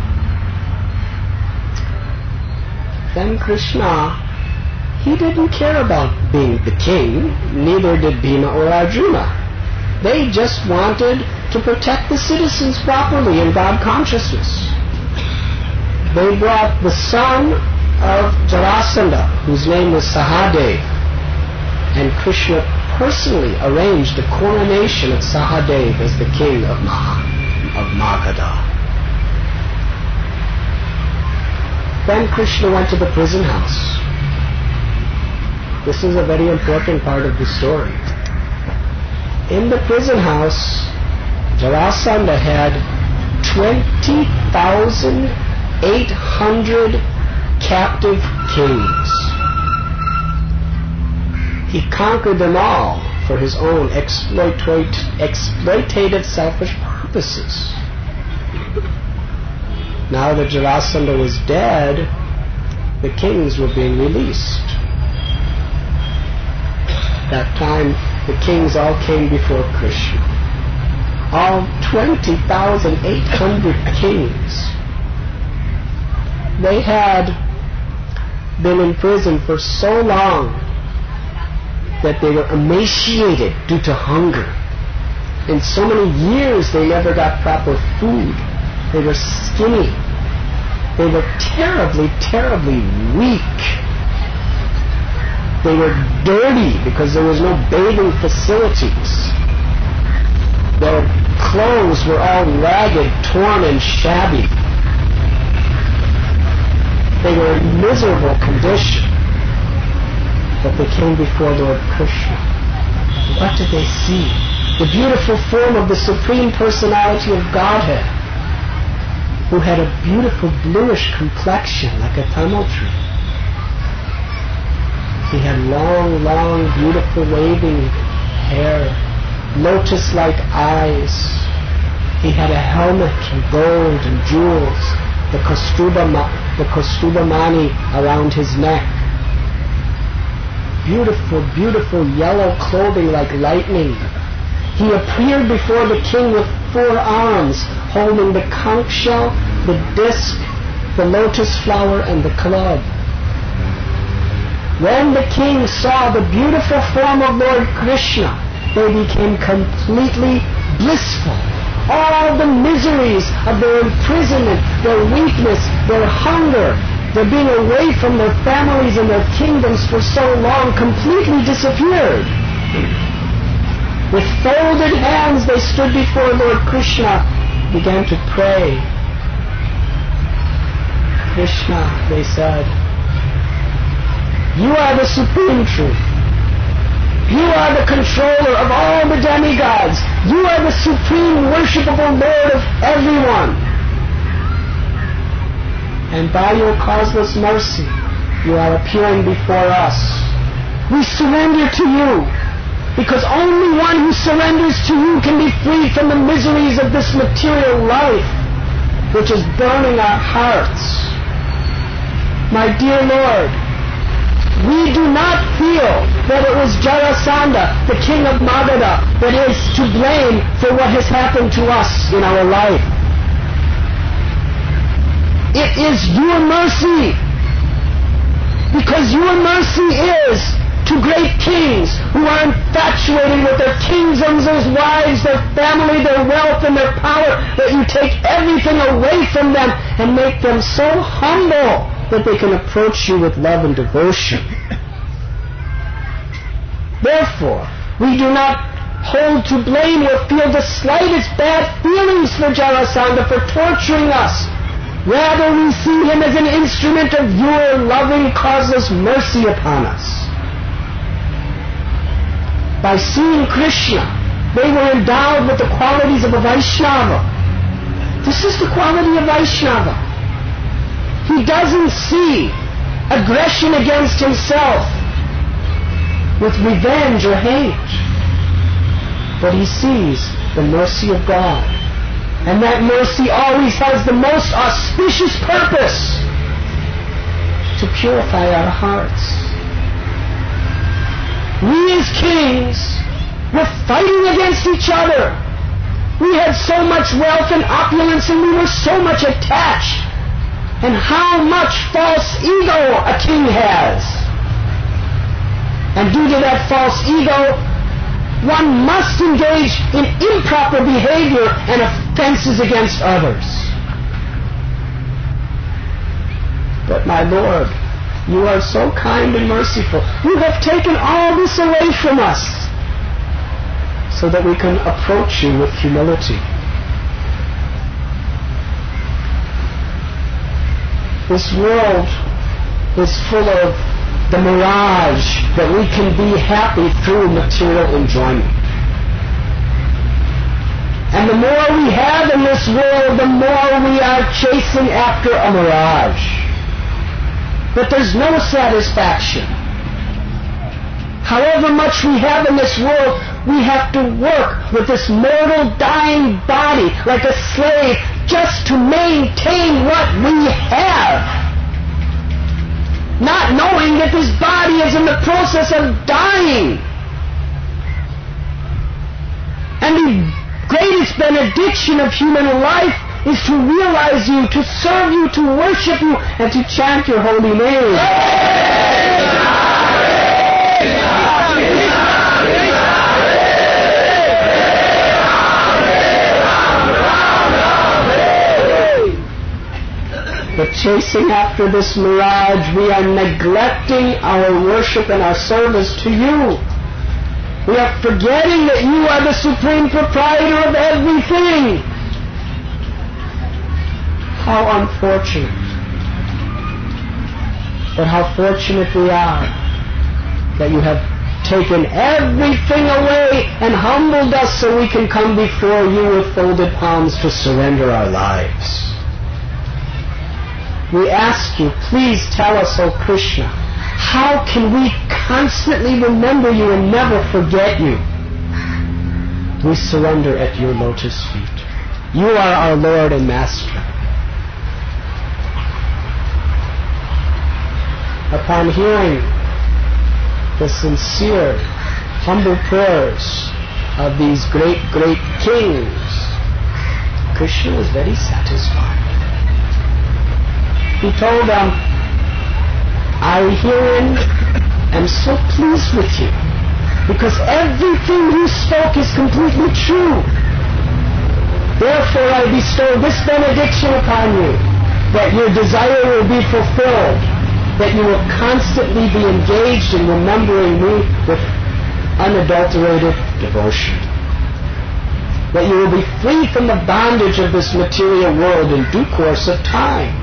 Then Krishna, he didn't care about being the king, neither did Bhima or Arjuna. They just wanted to protect the citizens properly in God consciousness. They brought the son of Jarasandha, whose name was Sahadev, and Krishna personally arranged the coronation of Sahadev as the king of Magadha. Then Krishna went to the prison house. This is a very important part of the story. In the prison house, Jarasandha had 20,800 captive kings. He conquered them all for his own exploitative, selfish purposes. Now that Jarasandha was dead, the kings were being released. That time, the kings all came before Krishna. All 20,800 kings. They had been in prison for so long that they were emaciated due to hunger. In so many years, they never got proper food. They were skinny. They were terribly, terribly weak. They were dirty because there was no bathing facilities. Their clothes were all ragged, torn, and shabby. They were in miserable condition. But they came before Lord Krishna. What did they see? The beautiful form of the Supreme Personality of Godhead, who had a beautiful bluish complexion like a tamil tree. He had long, long, beautiful waving hair, lotus-like eyes. He had a helmet of gold and jewels, the Kaustubha Mani around his neck. Beautiful, beautiful yellow clothing like lightning. he appeared before the king with 4 arms, holding the conch shell, the disc, the lotus flower, and the club. When the king saw the beautiful form of Lord Krishna, they became completely blissful. All the miseries of their imprisonment, their weakness, their hunger, their being away from their families and their kingdoms for so long completely disappeared. With folded hands they stood before Lord Krishna, began to pray. Krishna, they said, you are the supreme truth. You are the controller of all the demigods. You are the supreme worshipable Lord of everyone. And by your causeless mercy, you are appearing before us. We surrender to you, because only one who surrenders to you can be freed from the miseries of this material life, which is burning our hearts. My dear Lord, we do not feel that it was Jarasandha, the king of Magadha, that is to blame for what has happened to us in our life. It is your mercy, because your mercy is to great kings who are infatuated with their kingdoms, their wives, their family, their wealth, and their power, that you take everything away from them and make them so humble that they can approach you with love and devotion. Therefore, we do not hold to blame or feel the slightest bad feelings for Jarasandha for torturing us. Rather, we see him as an instrument of your loving, causeless mercy upon us. By seeing Krishna, they were endowed with the qualities of a Vaishnava. This is the quality of Vaishnava. He doesn't see aggression against himself with revenge or hate, but he sees the mercy of God. And that mercy always has the most auspicious purpose to purify our hearts. We as kings were fighting against each other. We had so much wealth and opulence, and we were so much attached. And how much false ego a king has. And due to that false ego, one must engage in improper behavior and offenses against others. But my Lord, you are so kind and merciful. You have taken all this away from us so that we can approach you with humility. This world is full of the mirage that we can be happy through material enjoyment. And the more we have in this world, the more we are chasing after a mirage. But there's no satisfaction. However much we have in this world, we have to work with this mortal, dying body like a slave just to maintain what we have, not knowing that this body is in the process of dying. And the greatest benediction of human life is to realize you, to serve you, to worship you, and to chant your holy name. But chasing after this mirage, we are neglecting our worship and our service to you. We are forgetting that you are the supreme proprietor of everything. How unfortunate. But how fortunate we are that you have taken everything away and humbled us so we can come before you with folded palms to surrender our lives. We ask you, please tell us, O Krishna, how can we constantly remember you and never forget you? We surrender at your lotus feet. You are our Lord and Master. Upon hearing the sincere, humble prayers of these great, great kings, Krishna was very satisfied. He told them, I herein am so pleased with you, because everything you spoke is completely true. Therefore I bestow this benediction upon you, that your desire will be fulfilled, that you will constantly be engaged in remembering me with unadulterated devotion, that you will be free from the bondage of this material world in due course of time.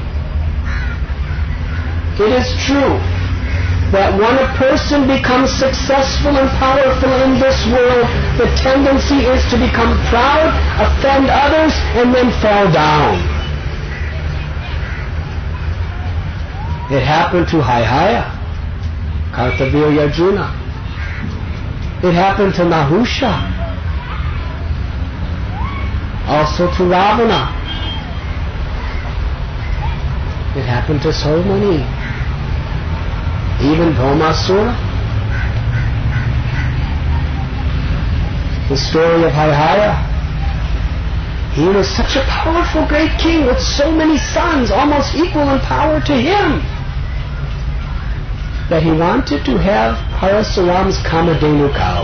It is true that when a person becomes successful and powerful in this world, the tendency is to become proud, offend others, and then fall down. It happened to Haihaya, Kartavirya Arjuna. It happened to Nahusha, also to Ravana. It happened to so many. Even Bhaumasura. The story of Haihaya. He was such a powerful great king with so many sons, almost equal in power to him, that he wanted to have Parasuram's Kamadhenu cow.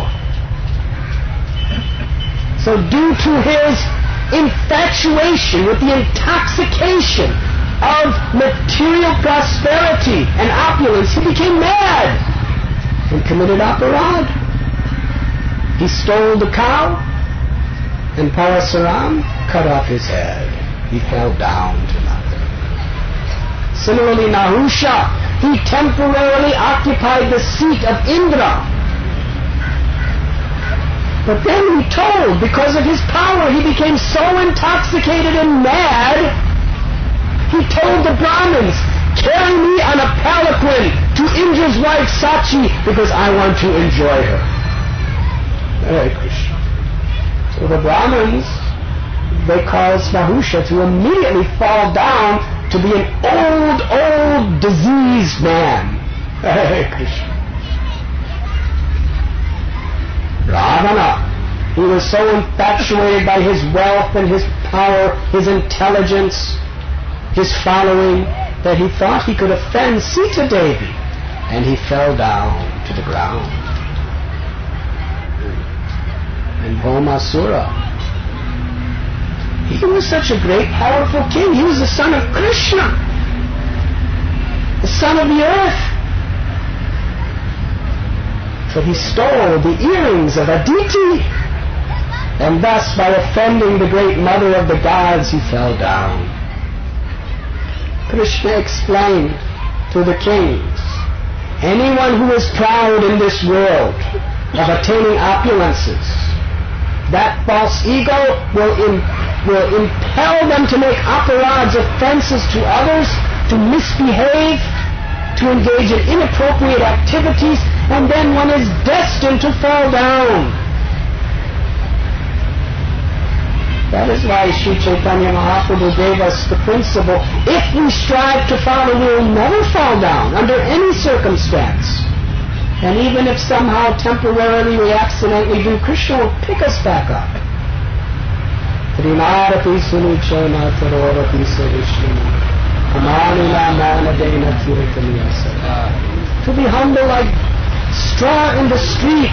So due to his infatuation with the intoxication of material prosperity and opulence, he became mad and committed aparadh. He stole the cow, and Parasuram cut off his head. He fell down to nothing. Similarly, Nahusha, he temporarily occupied the seat of Indra. But then he told, because of his power, he became so intoxicated and mad, he told the Brahmins, carry me on a palanquin to Indra's wife Sachi, because I want to enjoy her. Hare Krishna. So the Brahmins, they caused Nahusha to immediately fall down to be an old, diseased man. Hare Krishna. Ravana, he was so infatuated by his wealth and his power, his intelligence, his following, that he thought he could offend Sita Devi, and he fell down to the ground. And Bhaumasura, he was such a great, powerful king. He was the son of Krishna, the son of the earth. But he stole the earrings of Aditi, and thus, by offending the great mother of the gods, he fell down. Krishna explained to the kings, anyone who is proud in this world of attaining opulences, that false ego will impel them to make aparadhs, offenses to others, to misbehave, to engage in inappropriate activities, and then one is destined to fall down. That is why Sri Chaitanya Mahaprabhu gave us the principle, if we strive to follow, we will never fall down under any circumstance. And even if somehow temporarily we accidentally do, Krishna will pick us back up. Trinarapi sunuchana tarorapi sarishna kamanila manadena tirtamiyasada. To be humble like straw in the street,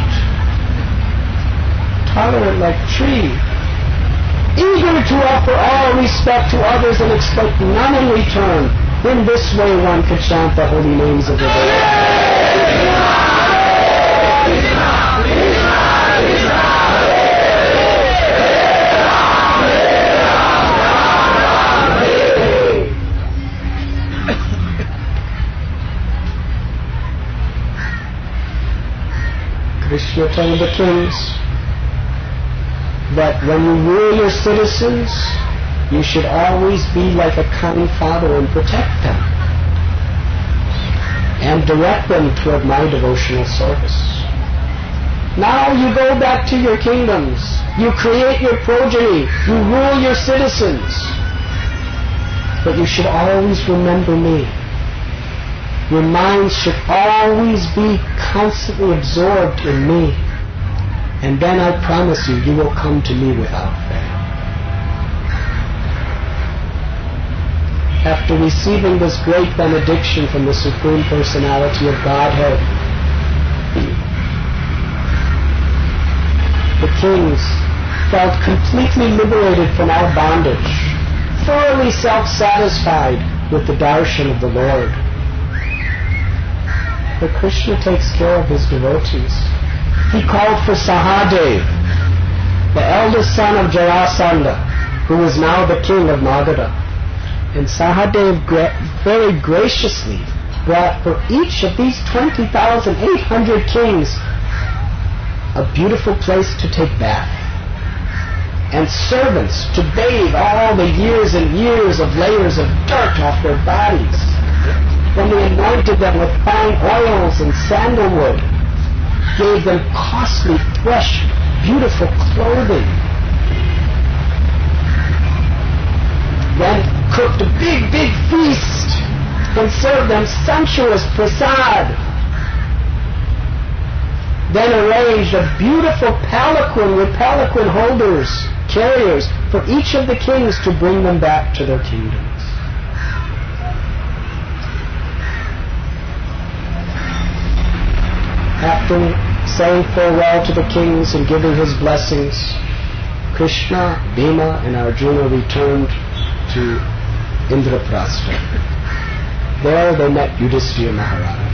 tolerant like tree, eager to offer all respect to others and expect none in return. In this way one could chant the holy names of the Lord. Krishna told the kings that when you rule your citizens, you should always be like a kind father and protect them and direct them toward my devotional service. Now you go back to your kingdoms, you create your progeny, you rule your citizens, but you should always remember me. Your minds should always be constantly absorbed in me. And then I promise you, you will come to me without fail. After receiving this great benediction from the Supreme Personality of Godhead, the kings felt completely liberated from all bondage, thoroughly self-satisfied with the darshan of the Lord. But Krishna takes care of his devotees. He called for Sahadev, the eldest son of Jarasandha, who is now the king of Magadha. And Sahadev very graciously brought for each of these 20,800 kings a beautiful place to take bath, and servants to bathe all the years and years of layers of dirt off their bodies. Then they anointed them with fine oils and sandalwood, gave them costly, fresh, beautiful clothing, then cooked a big, big feast and served them sumptuous prasad. Then arranged a beautiful palanquin with palanquin holders, carriers, for each of the kings to bring them back to their kingdoms. After saying farewell to the kings and giving his blessings, Krishna, Bhima, and Arjuna returned to Indraprastha. There they met Yudhishthira Maharaj.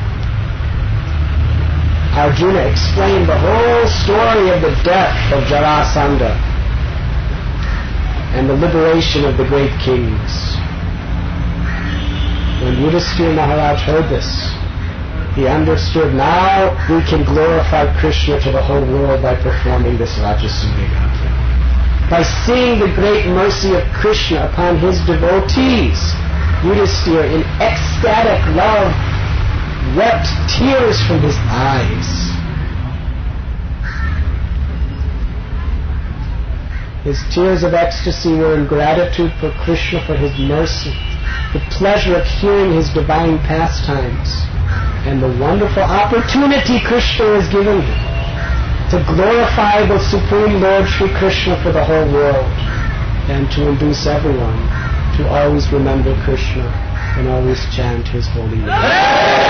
Arjuna explained the whole story of the death of Jarasandha and the liberation of the great kings. When Yudhishthira Maharaj heard this, he understood now we can glorify Krishna to the whole world by performing this Rajasuya Yatra. By seeing the great mercy of Krishna upon his devotees, Yudhishthira in ecstatic love wept tears from his eyes. His tears of ecstasy were in gratitude for Krishna for his mercy, the pleasure of hearing his divine pastimes, and the wonderful opportunity Krishna has given him to glorify the Supreme Lord Shri Krishna for the whole world, and to induce everyone to always remember Krishna and always chant his holy name.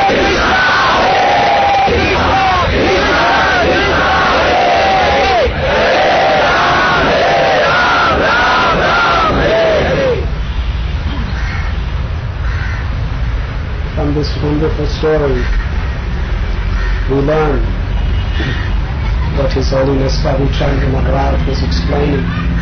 From this wonderful story, we learn what His Holiness Kavi Chandra Maharaj was explaining,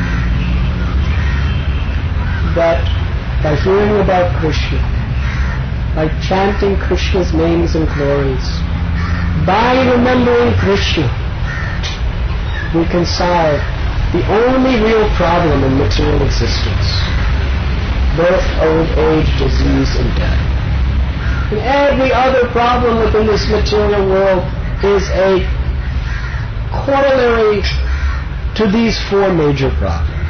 that by hearing about Krishna, by chanting Krishna's names and glories, by remembering Krishna, we can solve the only real problem in material existence: birth, old age, disease, and death. And every other problem within this material world is a corollary to these four major problems.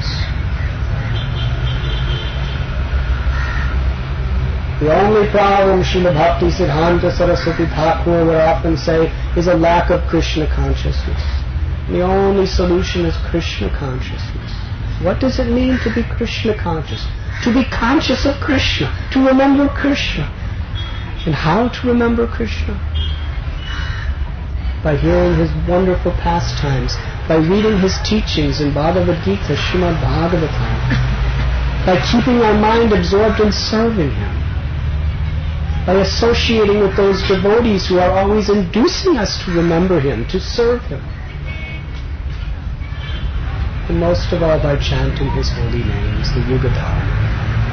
The only problem, Srila Bhakti Siddhanta Saraswati Thakur would often say, is a lack of Krishna consciousness. And the only solution is Krishna consciousness. What does it mean to be Krishna conscious? To be conscious of Krishna, to remember Krishna. And how to remember Krishna? By hearing his wonderful pastimes, by reading his teachings in Bhagavad Gita, Srimad Bhagavatam, by keeping our mind absorbed in serving him, by associating with those devotees who are always inducing us to remember him, to serve him. And most of all by chanting his holy names, the Yuga Dharma.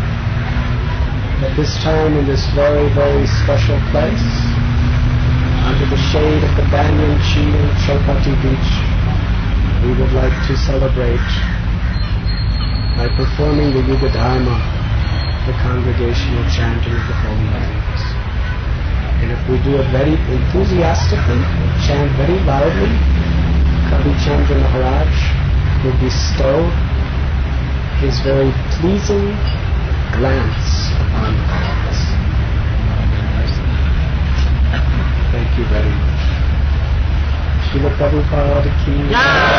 At this time, in this very, very special place, under the shade of the banyan tree on Chaupati Beach, we would like to celebrate by performing the Yuga Dharma, the congregational chanting of the holy names. And if we do it very enthusiastically, chant very loudly, Kavi Chandra Maharaj will bestow his very pleasing glance upon all of us. Thank you very much. Srila Prabhupada ki